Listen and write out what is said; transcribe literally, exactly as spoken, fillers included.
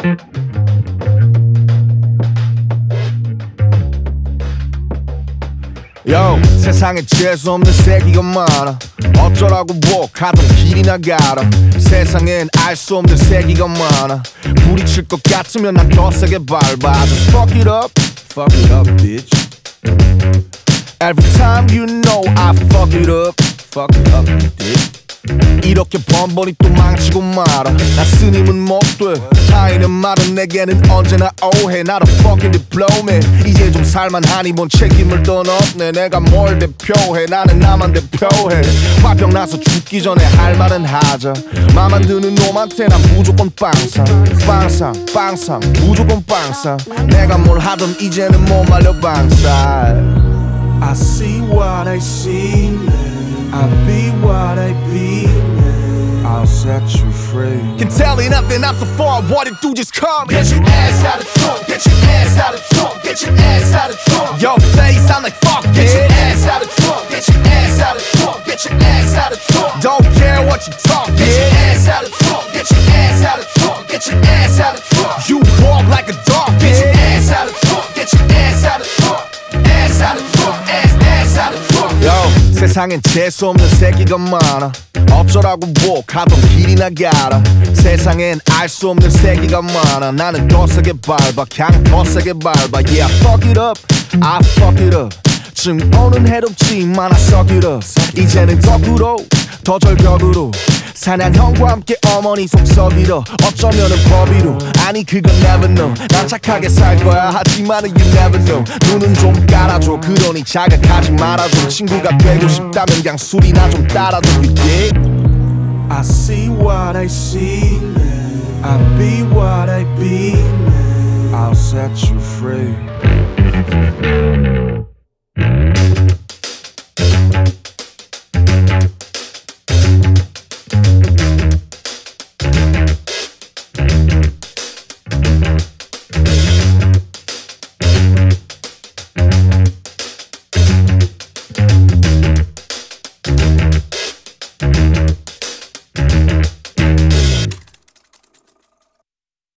Yo, 세상에 재수없는 새끼가 많아. 어쩌라고 뭐 가던 길이나 가라. 세상엔 알 수 없는 새끼가 많아. 부딪힐 것 같으면 난 더 세게 밟아. Just fuck it up, fuck it up, bitch. Every time you know I fuck it up, fuck it up, bitch. 이렇게 번번이 또 망치고 말아. 나 스님은 못돼. 타인의 말은 내게는 언제나 오해. 나도 fucking diploma. 이제 좀 살만하니 뭔 책임을 떠넘네. 내가 뭘 대표해. 나는 나만 대표해. 화병 나서 죽기 전에 할 말은 하자. 맘만 드는 놈한테 난 무조건 빵상. 빵상 빵상 무조건 빵상. 내가 뭘 하든 이제는 못 말려 방살. I see what I see, I be what I be, I'll set you free. Can tell you nothing, I'm so far, what it do, just come. Get your ass out of trunk, get your ass out of trunk, get your ass out of trunk. Your face, I'm like fuck it. Get your ass out of trunk, get your ass out of trunk, get your ass out of trunk. Don't care what you talk, get your ass out of trunk, get your ass out of trunk, get your ass out of trunk. You walk like a dog, get your ass out of trunk, get your ass out of trunk, ass out of trunk, ass, ass out of trunk. Yo, 세상엔 재수없는 새끼가 많아. 어쩌라고 뭐 가던 길이나 가라. 세상엔 알 수 없는 새끼가 많아. 나는 더 세게 밟아, 그냥 더 세게 밟아. Yeah, fuck it up, I fuck it up. 증 오는 해롭지만 I suck it up. 이제는 거꾸로 더 절벽으로 사냥형과 함께 어머니 속썩이러. 어쩌면은 법이로 아니 그건 never know. 난 착하게 살 거야 하지만은 you never know. 눈은 좀 깔아줘 그러니 자극하지 말아줘. 친구가 되고 싶다면 그냥 술이나 좀 따라줘. You dig? I see what I see, I be what I be, I'll set you free.